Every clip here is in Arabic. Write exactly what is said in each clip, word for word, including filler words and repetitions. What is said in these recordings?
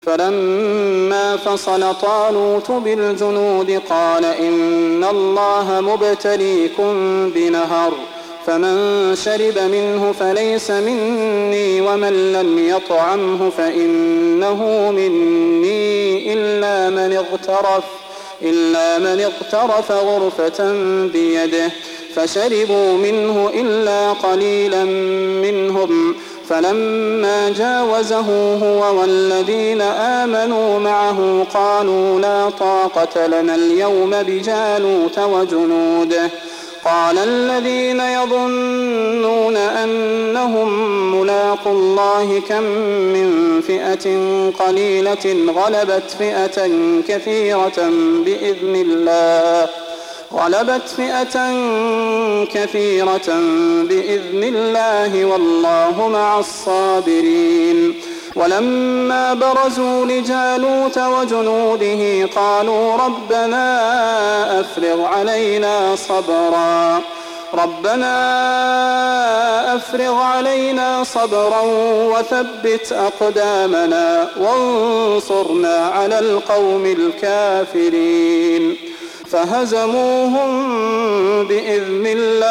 فلما فصل طالوت بالجنود قال إن الله مبتليكم بنهر فمن شرب منه فليس مني ومن لم يطعمه فإنه مني إلا من اغترف إلا من اغترف غرفة بيده فشربوا منه إلا قليلا منهم فلما جاوزه هو والذين آمنوا معه قالوا لا طاقة لنا اليوم بجالوت وجنوده قال الذين يظنون أنهم ملاقوا الله كم من فئة قليلة غلبت فئة كثيرة بإذن الله غلبت فئة كثيرة بإذن الله والله مع الصابرين ولما برزوا لجالوت وجنوده قالوا ربنا أفرغ علينا صبرا ربنا أفرغ علينا صبرا وثبت أقدامنا وانصرنا على القوم الكافرين فهزموهم بإذن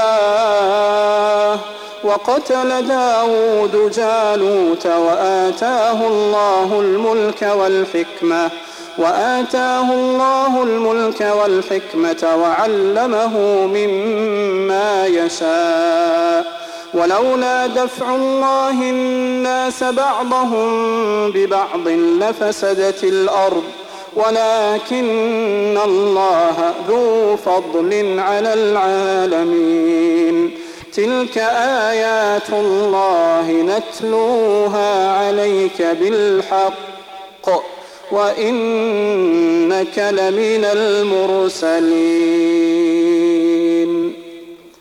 الله وقتل داود جالوت وآتاه الله الملك والحكمة وآتاه الله الملك والحكمة وعلمه مما يشاء ولولا دفع الله الناس بعضهم ببعض لفسدت الأرض ولكن الله ذو فضل على العالمين تلك آيات الله نتلوها عليك بالحق وإنك لمن المرسلين.